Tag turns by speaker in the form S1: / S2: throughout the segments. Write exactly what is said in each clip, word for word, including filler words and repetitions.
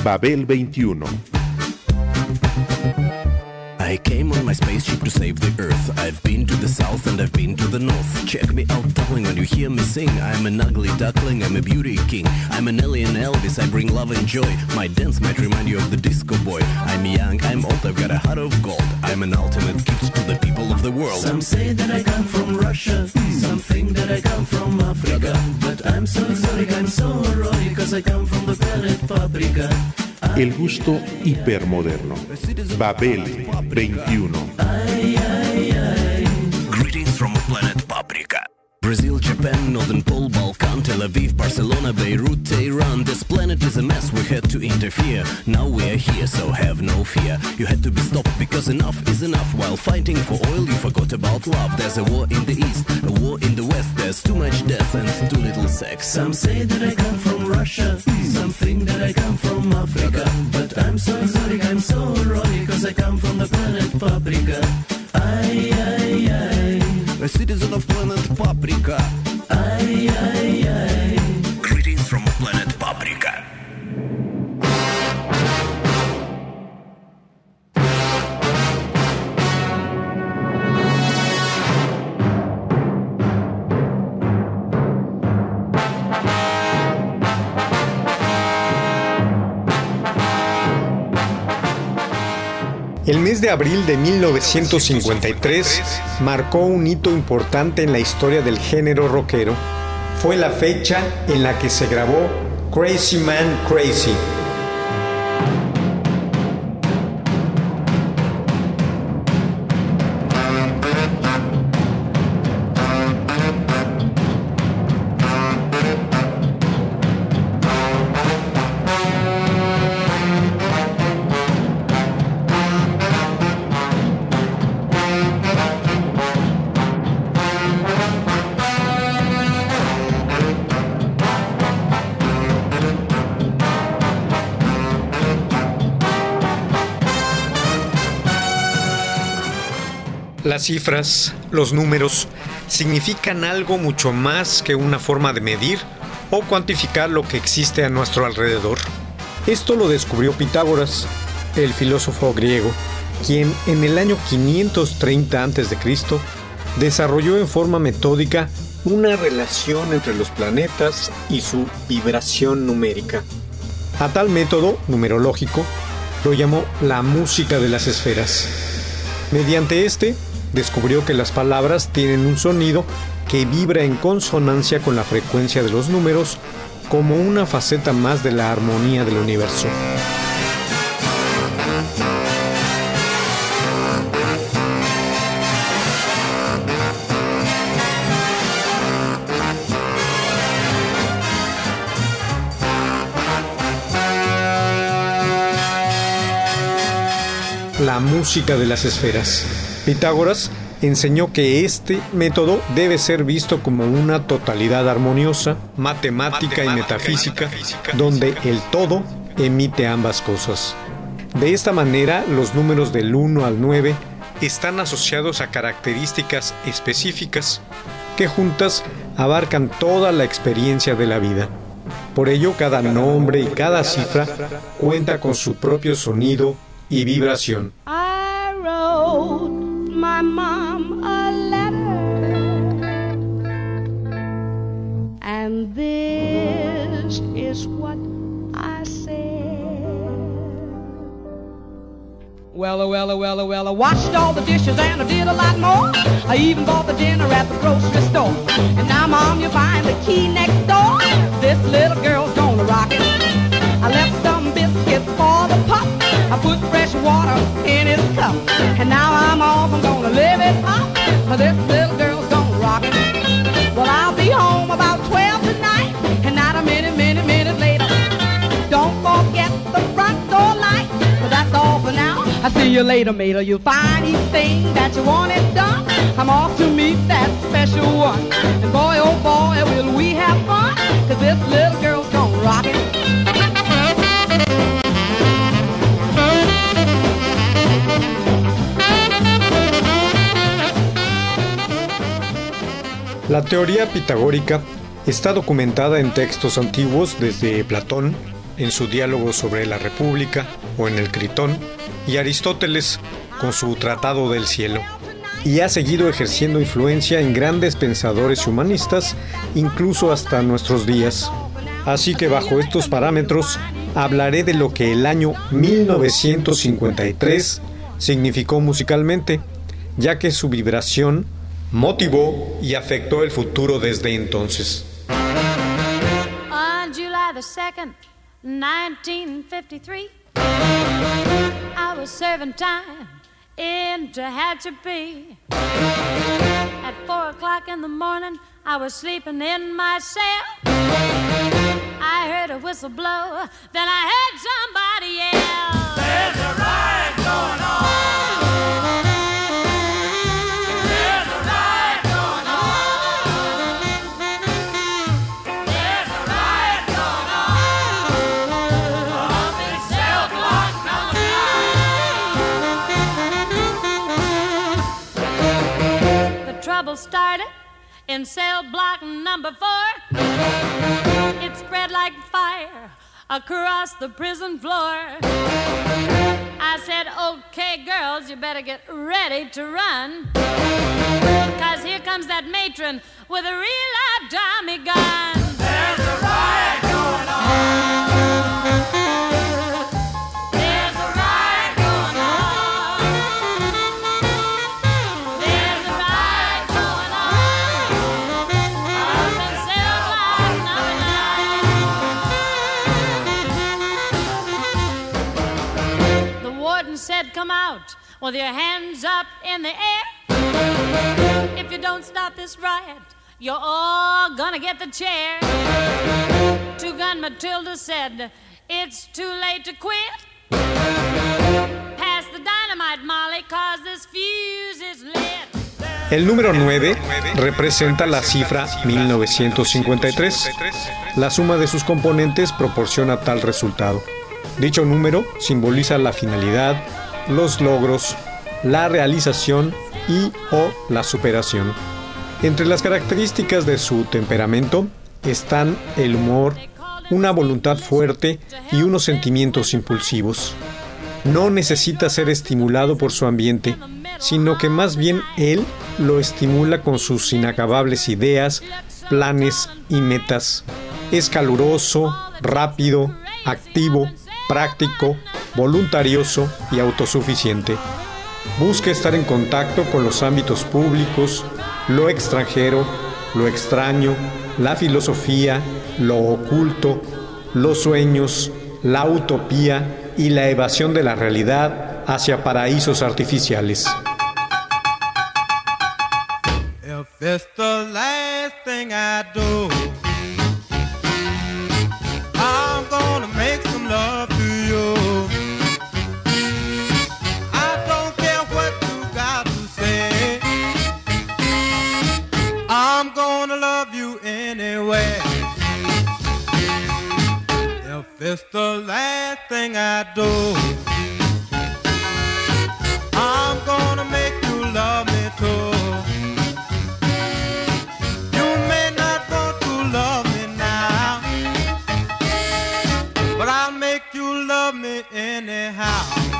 S1: Babel veintiuno.
S2: I came on my spaceship to save the Earth. I've been to the south and I've been to the north. Check me out, darling, when you hear me sing. I'm an ugly duckling, I'm a beauty king. I'm an alien Elvis, I bring love and joy. My dance might remind you of the disco boy. I'm young, I'm old, I've got a heart of gold. I'm an ultimate gift to the people of the world.
S3: Some say that I come from Russia, some think that I come from Africa. But I'm so sorry, I'm so roy, cause I come from the planet Paprika.
S1: El gusto hipermoderno. Babel veintiuno.
S3: Ay, ay, ay.
S2: Greetings from planet Paprika. Brazil, Japan, Northern Pole, Balkan, Tel Aviv, Barcelona, Beirut, Tehran. This planet is a mess, we had to interfere. Now we are here, so have no fear. You had to be stopped because enough is enough. While fighting for oil, you forgot about love. There's a war in the east, a war in the west. There's too much death and too little sex.
S3: Some say that I come from Russia, some think that I come from Africa. But I'm so sorry, I'm so roy, cause I come from the planet Paprika. Ay, ay, ay.
S2: A citizen of planet Paprika.
S3: Ay, ay, ay.
S2: Greetings from planet Paprika.
S4: El mes de abril de mil novecientos cincuenta y tres marcó un hito importante en la historia del género rockero. Fue la fecha en la que se grabó Crazy Man Crazy. Las cifras, los números, significan algo mucho más que una forma de medir o cuantificar lo que existe a nuestro alrededor. Esto lo descubrió Pitágoras, el filósofo griego, quien en el año quinientos treinta antes de Cristo desarrolló en forma metódica una relación entre los planetas y su vibración numérica. A tal método numerológico lo llamó la música de las esferas. Mediante este, descubrió que las palabras tienen un sonido que vibra en consonancia con la frecuencia de los números como una faceta más de la armonía del universo. La música de las esferas. Pitágoras enseñó que este método debe ser visto como una totalidad armoniosa, matemática, matemática y, metafísica, y metafísica, donde el todo emite ambas cosas. De esta manera, los números del uno al nueve están asociados a características específicas que juntas abarcan toda la experiencia de la vida. Por ello, cada nombre y cada cifra cuenta con su propio sonido y vibración.
S5: I wrote my mom a letter, and this is what I said. Well, oh, well, oh, well, oh, well, I washed all the dishes and I did a lot more. I even bought the dinner at the grocery store. And now, Mom, you find the key next door. This little girl's gonna rock it. I left some biscuits for the pup. I put fresh water in his cup. And now I'm off, I'm gonna live it up. This little girl's gonna rock it. Well, I'll be home about twelve tonight. And not a minute, minute, minute later. Don't forget the front door light. But that's all for now. I'll see you later, Mater. You'll find each thing that you wanted done. I'm off to meet that special one. And boy, oh boy, will we have fun. Cause this little girl's gonna rock it.
S4: La teoría pitagórica está documentada en textos antiguos desde Platón, en su diálogo sobre la República o en el Critón, y Aristóteles con su Tratado del Cielo. Y ha seguido ejerciendo influencia en grandes pensadores humanistas, incluso hasta nuestros días. Así que bajo estos parámetros, hablaré de lo que el año mil novecientos cincuenta y tres significó musicalmente, ya que su vibración motivó y afectó el futuro desde entonces.
S6: On July the second, nineteen fifty-three, I was serving time in Tehachapi. At four o'clock in the morning, I was sleeping in my cell. I heard a whistle blow, then I heard somebody yell, "There's a riot going on! There's a riot going on! There's a riot going on! Up in cell block number nine." The trouble started in cell block number four. It spread like fire across the prison floor. I said, okay, girls, you better get ready to run, 'cause here comes that matron with a real live Tommy gun. There's a riot going on. There's a riot going on. There's a riot going on. Up in cell block number nine. The warden said, come out with your hands up in the air. If you don't stop this riot, you're all gonna get the chair. Two-Gun Matilda said, it's too late to quit. Pass the dynamite, Molly, 'cause this fuse is lit.
S4: El número nueve representa la cifra mil novecientos cincuenta y tres. La suma de sus componentes proporciona tal resultado. Dicho número simboliza la finalidad, los logros, la realización y o la superación. Entre las características de su temperamento están el humor, una voluntad fuerte y unos sentimientos impulsivos. No necesita ser estimulado por su ambiente, sino que más bien él lo estimula con sus inacabables ideas, planes y metas. Es caluroso, rápido, activo, práctico, voluntarioso y autosuficiente. Busca estar en contacto con los ámbitos públicos, lo extranjero, lo extraño, la filosofía, lo oculto, los sueños, la utopía y la evasión de la realidad hacia paraísos artificiales.
S7: If it's the last thing I do, I'm gonna make some love to you. I don't care what you got to say, I'm gonna love you anyway. If it's the last thing I do, I'm gonna make you love me too. You may not want to love me now, but I'll make you love me anyhow.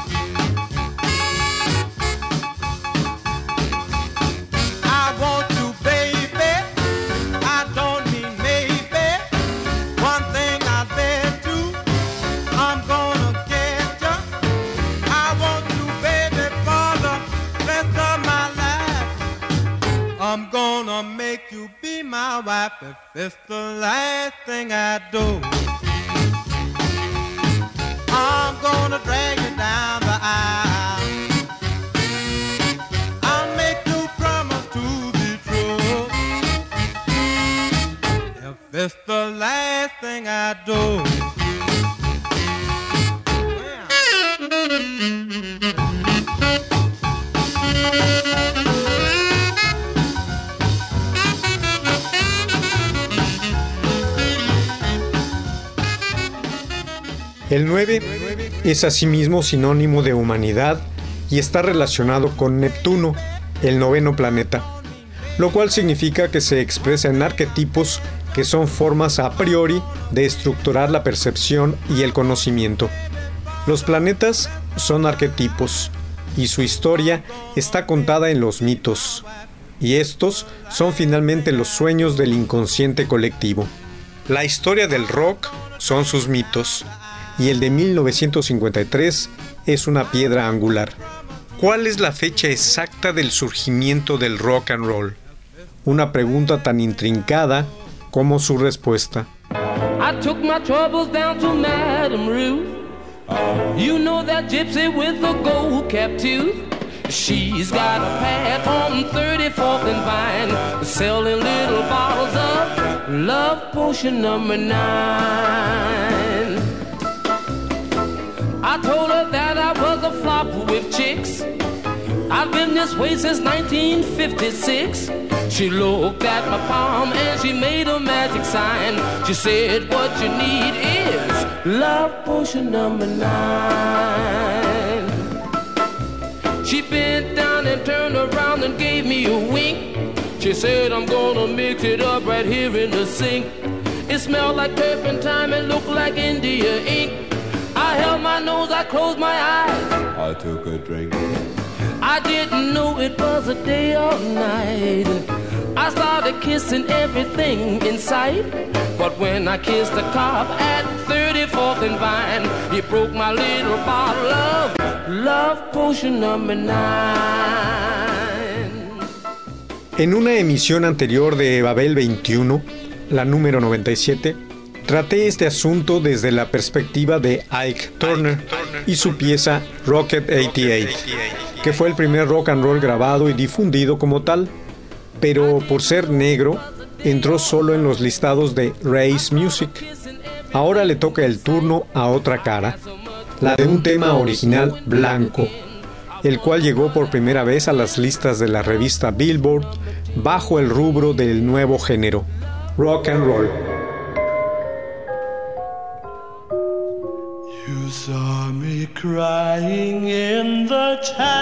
S7: I want you, baby, I don't mean maybe. One thing I bet you, I'm gonna get you. I want you, baby, for the rest of my life. I'm gonna make you be my wife if it's the last thing I do. I'm gonna drag you down the aisle. I'll make you promise to be true. If it's the last thing I do.
S4: El nueve es asimismo sinónimo de humanidad y está relacionado con Neptuno, el noveno planeta. lo cual significa que se expresa en arquetipos que son formas a priori de estructurar la percepción y el conocimiento. Los planetas son arquetipos y su historia está contada en los mitos, y estos son finalmente los sueños del inconsciente colectivo. La historia del rock son sus mitos, y el de mil novecientos cincuenta y tres es una piedra angular. ¿Cuál es la fecha exacta del surgimiento del rock and roll? Una pregunta tan intrincada como su respuesta.
S8: I took my troubles down to Madame Ruth. You know that gypsy with the gold cap tooth. She's got a pad on thirty-fourth and Vine, selling little bottles of love potion number nine. I told her that I was a flop with chicks. I've been this way since nineteen fifty-six. She looked at my palm and she made a magic sign. She said, what you need is love potion number nine. She bent down and turned around and gave me a wink. She said, I'm gonna mix it up right here in the sink. It smelled like turpentine and looked like India ink. I held my nose, I closed my eyes.
S9: I took a drink.
S8: I didn't know it was a day or night. I started kissing everything in sight. But when I kissed the cop at thirty-fourth and Vine, he broke my little bottle of love potion number nine.
S4: En una emisión anterior de Babel veintiuno, la número noventa y siete, traté este asunto desde la perspectiva de Ike Turner y su pieza Rocket ochenta y ocho, que fue el primer rock and roll grabado y difundido como tal, pero por ser negro, entró solo en los listados de Race Music. Ahora le toca el turno a otra cara, la de un tema original blanco, el cual llegó por primera vez a las listas de la revista Billboard bajo el rubro del nuevo género, rock and roll.
S3: You saw me crying in the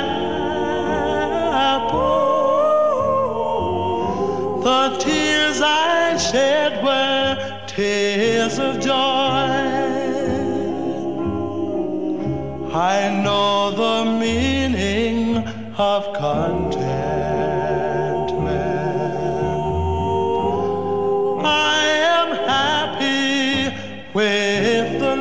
S3: chapel. The tears I shed were tears of joy. I know the meaning of contentment. I am happy with the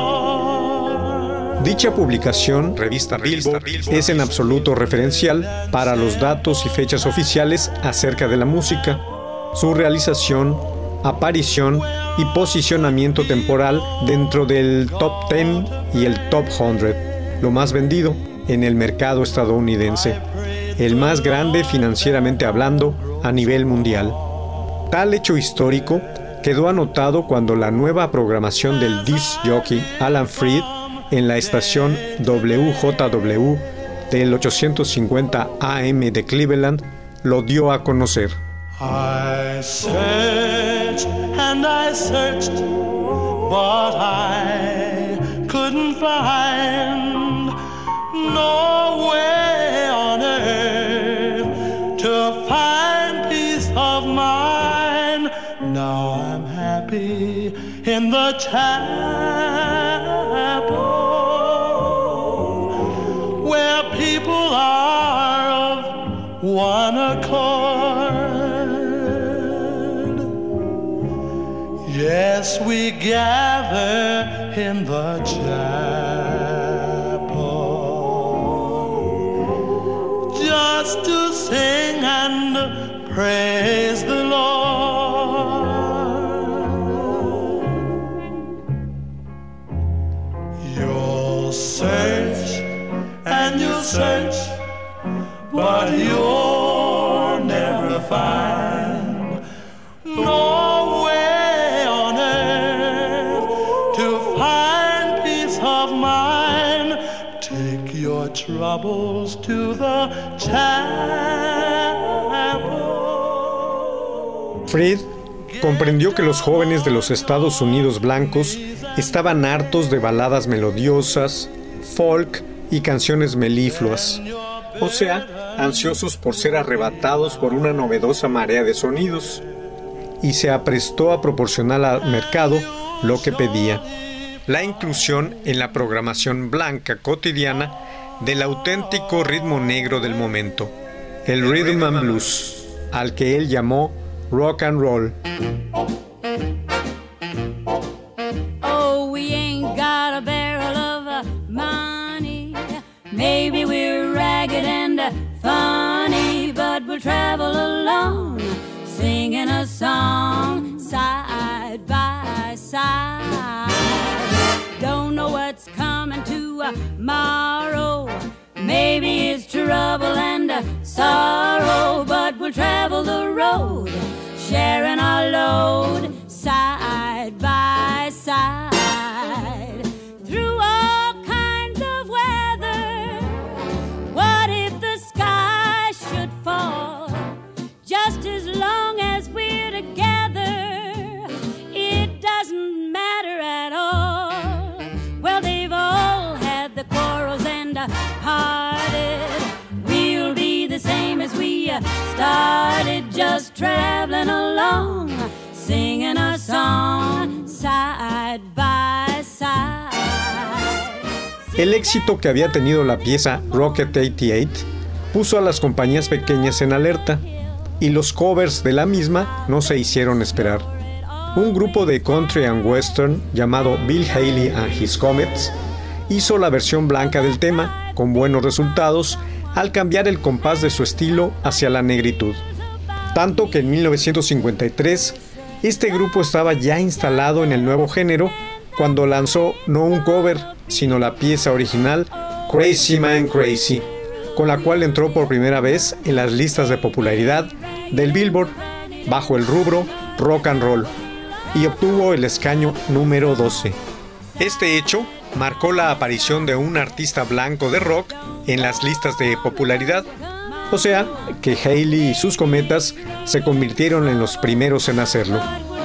S3: Lord.
S4: Dicha publicación, revista Billboard, es en absoluto referencial para los datos y fechas oficiales acerca de la música, su realización, aparición y posicionamiento temporal dentro del Top diez y el Top cien, lo más vendido en el mercado estadounidense, el más grande financieramente hablando a nivel mundial. Tal hecho histórico quedó anotado cuando la nueva programación del disc jockey Alan Freed en la estación W J W del ochocientos cincuenta A M de Cleveland lo dio a conocer.
S3: I searched and I searched, but I couldn't find no way on earth to find peace of mind. Now I'm happy in the chapel, where people are of one accord. Yes, we gather in the chapel just to sing and praise the Lord. You'll search and you'll search, but you'll never find no way on earth to find peace of mind. Take your troubles to the chapel.
S4: Freed comprendió que los jóvenes de los Estados Unidos blancos estaban hartos de baladas melodiosas, folk y canciones melifluas, o sea, ansiosos por ser arrebatados por una novedosa marea de sonidos, y se aprestó a proporcionar al mercado lo que pedía: la inclusión en la programación blanca cotidiana del auténtico ritmo negro del momento, el rhythm and blues, al que él llamó rock and roll.
S6: Oh, we ain't got a barrel of uh, money. Maybe we're ragged and uh, funny, but we'll travel along, singing a song side by side. Don't know what's coming tomorrow. Maybe it's trouble and uh, sorrow, but we'll travel the road, sharing our load side by side. Through all kinds of weather, what if the sky should fall? Just as long as we're together, it doesn't matter at all. Well, they've all had the quarrels and uh, parted. We'll be the same as we uh, started, just traveling along, singing a song side by side.
S4: El éxito que había tenido la pieza Rocket ochenta y ocho puso a las compañías pequeñas en alerta, y los covers de la misma no se hicieron esperar. Un grupo de country and western llamado Bill Haley and His Comets hizo la versión blanca del tema, con buenos resultados, al cambiar el compás de su estilo hacia la negritud. Tanto que en mil novecientos cincuenta y tres este grupo estaba ya instalado en el nuevo género cuando lanzó no un cover, sino la pieza original Crazy Man Crazy, con la cual entró por primera vez en las listas de popularidad del Billboard bajo el rubro rock and roll, y obtuvo el escaño número doce. Este hecho marcó la aparición de un artista blanco de rock en las listas de popularidad, o sea que Haley y sus Cometas se convirtieron en los primeros en hacerlo.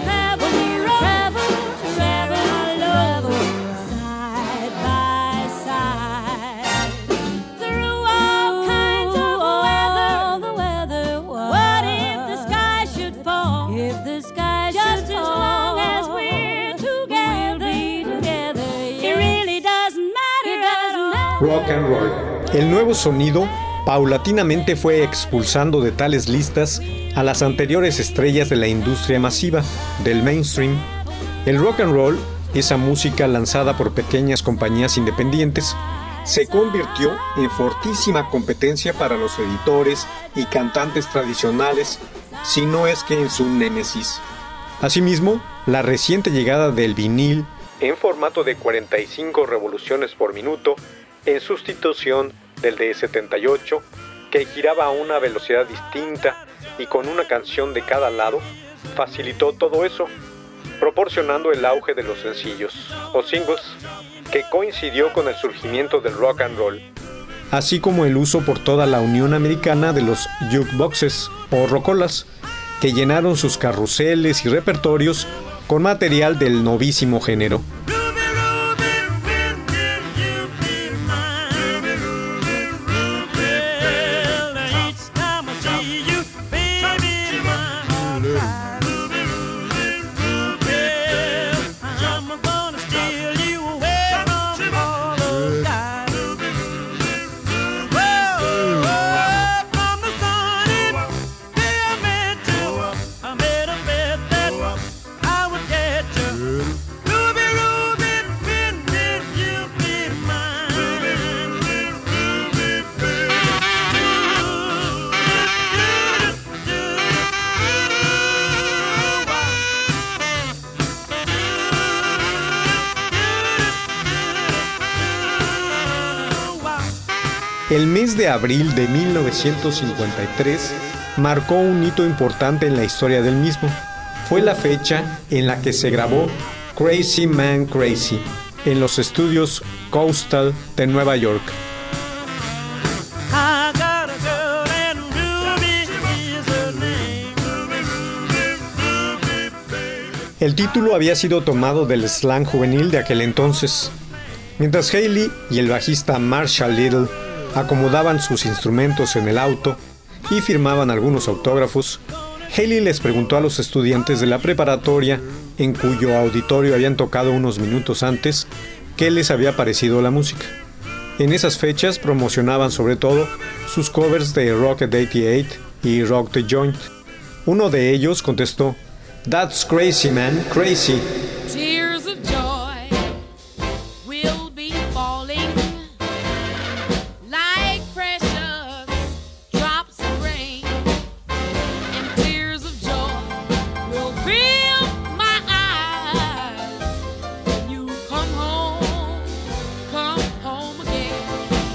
S4: Rock and roll. El nuevo sonido paulatinamente fue expulsando de tales listas a las anteriores estrellas de la industria masiva, del mainstream. El rock and roll, esa música lanzada por pequeñas compañías independientes, se convirtió en fortísima competencia para los editores y cantantes tradicionales, si no es que en su némesis. Asimismo, la reciente llegada del vinil en formato de cuarenta y cinco revoluciones por minuto, en sustitución del de setenta y ocho, que giraba a una velocidad distinta y con una canción de cada lado, facilitó todo eso, proporcionando el auge de los sencillos o singles, que coincidió con el surgimiento del rock and roll, así como el uso por toda la Unión Americana de los jukeboxes o rocolas, que llenaron sus carruseles y repertorios con material del novísimo género. El mes de abril de mil novecientos cincuenta y tres marcó un hito importante en la historia del mismo. Fue la fecha en la que se grabó Crazy Man Crazy en los estudios Coastal de Nueva York. El título había sido tomado del slang juvenil de aquel entonces. Mientras Haley y el bajista Marshall Little acomodaban sus instrumentos en el auto y firmaban algunos autógrafos, Haley les preguntó a los estudiantes de la preparatoria, en cuyo auditorio habían tocado unos minutos antes, qué les había parecido la música. En esas fechas promocionaban sobre todo sus covers de Rocket ochenta y ocho y Rock the Joint. Uno de ellos contestó, "That's crazy, man, crazy."
S6: Tears of joy will be falling like precious drops of rain, and tears of joy will fill my eyes when you come home, come home again.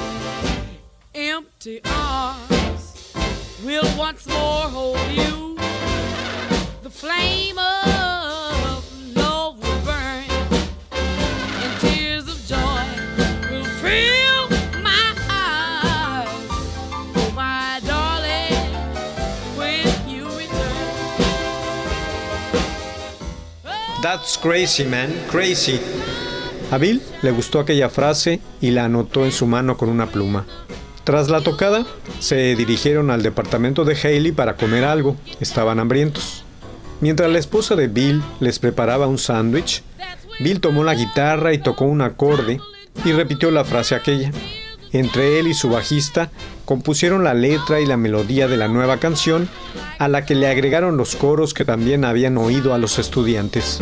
S6: Empty arms will once more hold you. The flame of love will burn, and tears of joy will fill my eyes. Oh, my darling, when you return.
S4: That's crazy, man, crazy. A Bill le gustó aquella frase y la anotó en su mano con una pluma. Tras la tocada, se dirigieron al departamento de Haley para comer algo. Estaban hambrientos. Mientras la esposa de Bill les preparaba un sándwich, Bill tomó la guitarra y tocó un acorde y repitió la frase aquella. Entre él y su bajista compusieron la letra y la melodía de la nueva canción, a la que le agregaron los coros que también habían oído a los estudiantes.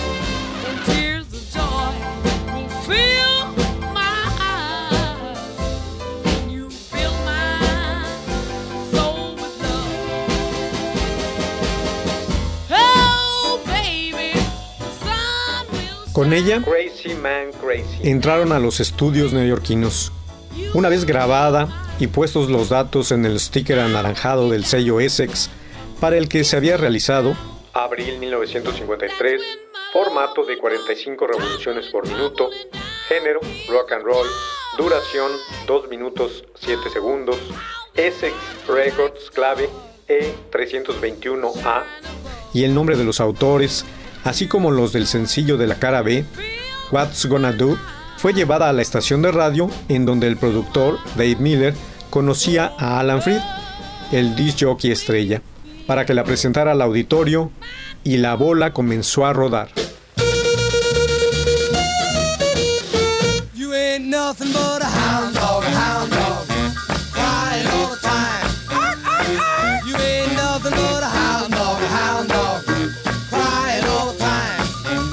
S4: Con ella, Crazy Man, Crazy, entraron a los estudios neoyorquinos. Una vez grabada y puestos los datos en el sticker anaranjado del sello Essex, para el que se había realizado, abril mil novecientos cincuenta y tres, formato de cuarenta y cinco revoluciones por minuto, género, rock and roll, duración, dos minutos siete segundos, Essex Records clave E trescientos veintiuno A, y el nombre de los autores, así como los del sencillo de la cara B, What's Gonna Do, fue llevada a la estación de radio en donde el productor, Dave Miller, conocía a Alan Freed, el disc jockey estrella, para que la presentara al auditorio, y la bola comenzó a rodar.
S7: You ain't nothing but a hound dog, a hound dog, crying all the time. You ain't nothing but a hound dog, a hound dog, crying all the time.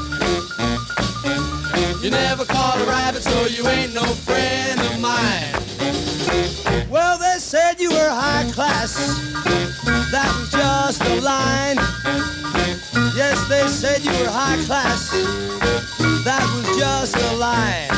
S7: You never caught a rabbit, so you ain't no friend of mine. Well, they said you were high class, that was just a line. Yes, they said you were high class, that was just a line.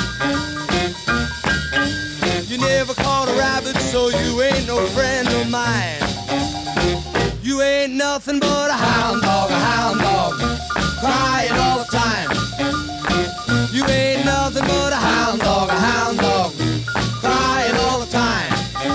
S7: You never caught a rabbit, so you ain't no friend of mine. You ain't nothing but a hound dog, a hound dog, crying all the time. You ain't nothing but a hound dog, a hound dog, crying all the time.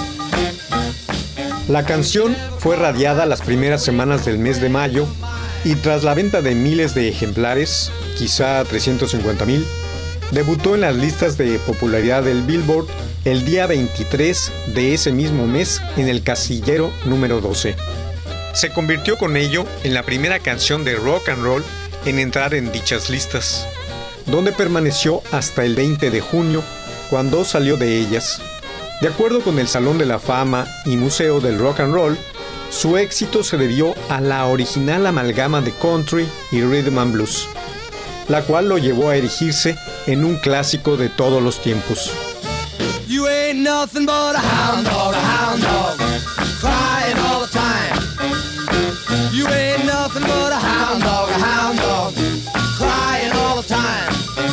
S4: La canción fue radiada las primeras semanas del mes de mayo y tras la venta de miles de ejemplares, quizá trescientos cincuenta mil, debutó en las listas de popularidad del Billboard el día veintitrés de ese mismo mes en el casillero número doce. Se convirtió con ello en la primera canción de rock and roll en entrar en dichas listas, donde permaneció hasta el veinte de junio, cuando salió de ellas. De acuerdo con el Salón de la Fama y Museo del Rock and Roll, su éxito se debió a la original amalgama de country y rhythm and blues, la cual lo llevó a erigirse en un clásico de todos los tiempos.
S7: You ain't nothing but a hound dog, a hound dog, crying all the time. You ain't nothing but a hound dog, a hound dog, crying all the time.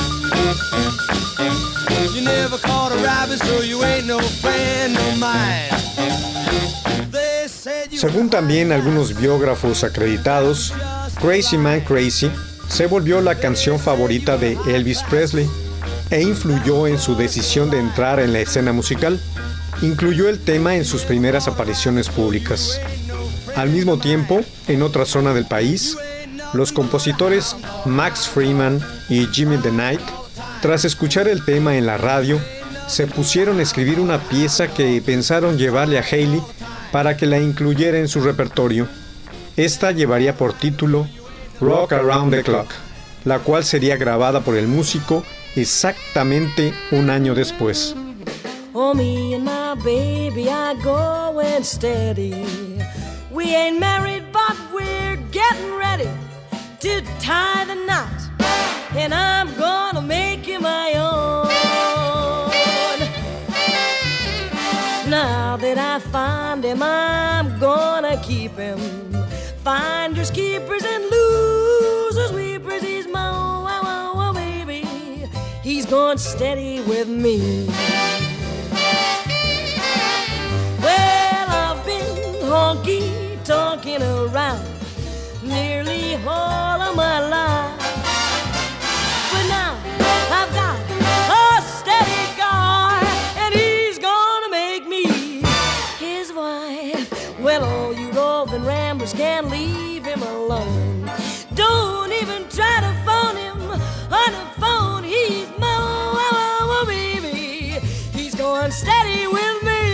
S7: You never caught a rabbit, so you ain't no friend of mine.
S4: Según también algunos biógrafos acreditados, Crazy Man Crazy se volvió la canción favorita de Elvis Presley e influyó en su decisión de entrar en la escena musical. Incluyó el tema en sus primeras apariciones públicas. Al mismo tiempo, en otra zona del país, los compositores Max Freeman y Jimmy the Knight, tras escuchar el tema en la radio, se pusieron a escribir una pieza que pensaron llevarle a Hayley para que la incluyera en su repertorio. Esta llevaría por título Rock Around the Clock, la cual sería grabada por el músico exactamente un año después.
S9: Oh, me and my baby are going steady. We ain't married, but we're getting ready to tie the knot, and I'm gonna make you my own. Now that I find him, I'm gonna keep him. Finders, keepers, and losers, weepers, he's my own, oh, oh, oh, baby. He's going steady with me. Well, I've been honky-tonking around nearly all of my life, but now I've got a steady guy, and he's gonna make me his wife. Well, all you roving ramblers can't leave him alone. Don't even try to phone him on the phone. He's my oh, oh, baby. He's going steady with me.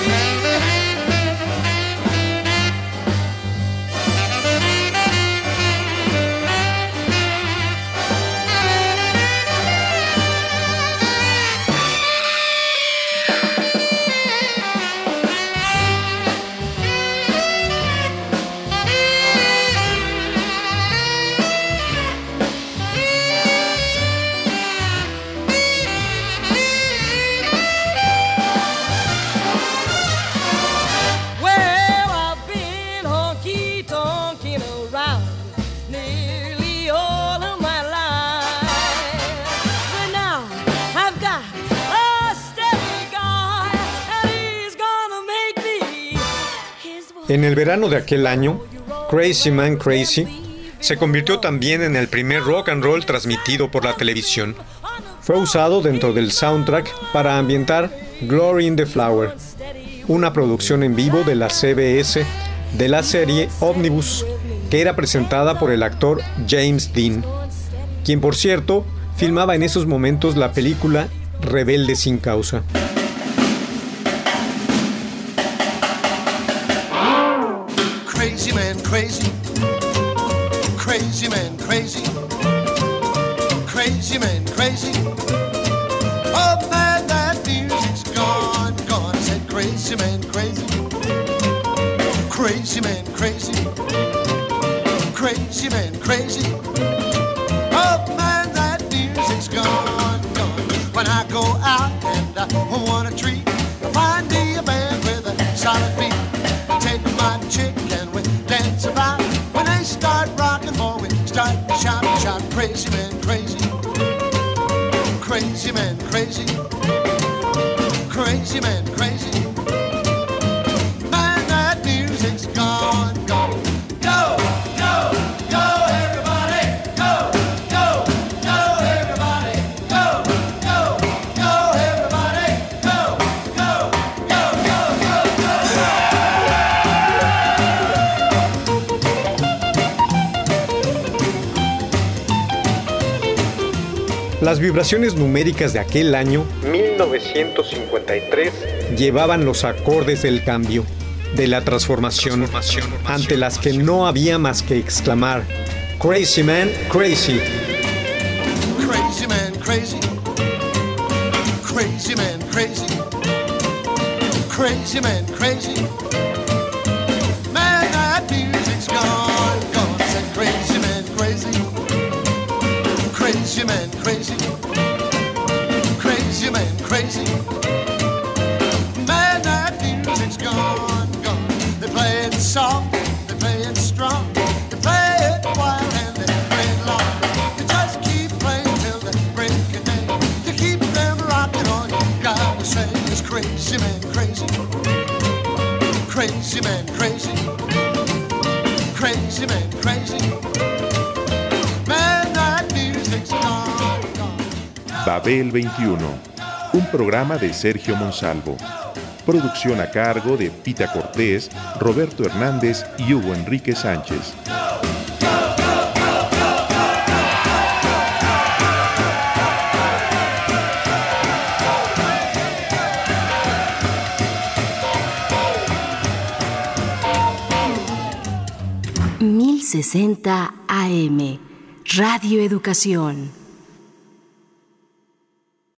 S4: En el verano de aquel año, Crazy Man Crazy se convirtió también en el primer rock and roll transmitido por la televisión. Fue usado dentro del soundtrack para ambientar Glory in the Flower, una producción en vivo de la C B S de la serie Omnibus, que era presentada por el actor James Dean, quien por cierto filmaba en esos momentos la película Rebelde sin causa.
S10: Crazy man, crazy, crazy man, crazy, crazy man, crazy. Oh man, that music's gone, gone. I said crazy man, crazy, crazy man, crazy, crazy man, crazy. Oh man, that music's gone, gone. When I go out and I want a treat, find me a band with a solid beat. Take my chick and we dance about. When they start rocking, boy, we start to shout, shout, crazy man, crazy, crazy man, crazy, crazy man, crazy. Man, that music's gone, gone. Go, go, go, everybody, go, go, go, everybody, go, go, go, everybody, go, go, go, go, go, go.
S4: Las vibraciones numéricas de aquel año, mil novecientos cincuenta y tres, llevaban los acordes del cambio, de la transformación, transformación ante las que no había más que exclamar: Crazy man, crazy.
S10: Crazy man, crazy. Crazy man, crazy. Crazy man, crazy. Man, that music's gone, gone. I said crazy man, crazy. Crazy man, crazy. Crazy man, crazy. Man, that music's gone, gone. They play it soft, they play it strong, they play it wild and they play it long. You just keep playing till the break of day. To keep them rocking on, you gotta say it's crazy man, crazy. Crazy man, crazy. Crazy man, crazy. Man, that music's gone, gone.
S1: Babel veintiuno, un programa de Sergio Monsalvo. Producción a cargo de Pita Cortés, Roberto Hernández y Hugo Enrique Sánchez.
S11: sesenta A M, Radio Educación.